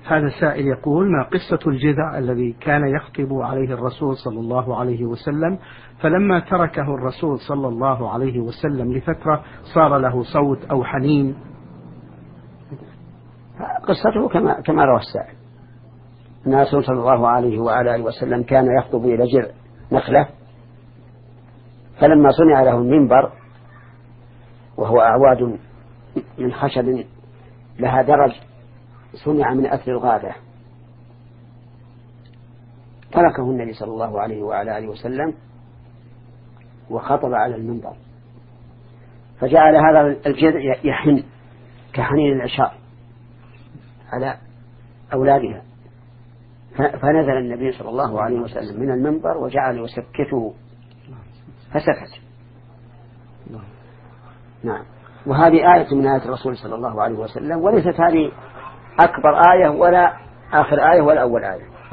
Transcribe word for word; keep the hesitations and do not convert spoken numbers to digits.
هذا سائل يقول: ما قصة الجذع الذي كان يخطب عليه الرسول صلى الله عليه وسلم، فلما تركه الرسول صلى الله عليه وسلم لفترة صار له صوت أو حنين؟ قصته كما كما روى السائل، أن الرسول صلى الله عليه وعلى آله وسلم كان يخطب إلى جذع نخلة، فلما صنع له المنبر وهو أعواد من خشب لها درج صنع من أثر الغابة، تركه النبي صلى الله عليه وعلى آله وسلم وخطب على المنبر، فجعل هذا الجذع يحن كحنين العشار على أولادها، فنزل النبي صلى الله عليه وسلم من المنبر وجعل يسكته فسكت. نعم. وهذه آية من آيات الرسول صلى الله عليه وسلم، وليست هذه أكبر آية ولا آخر آية ولا أول آية.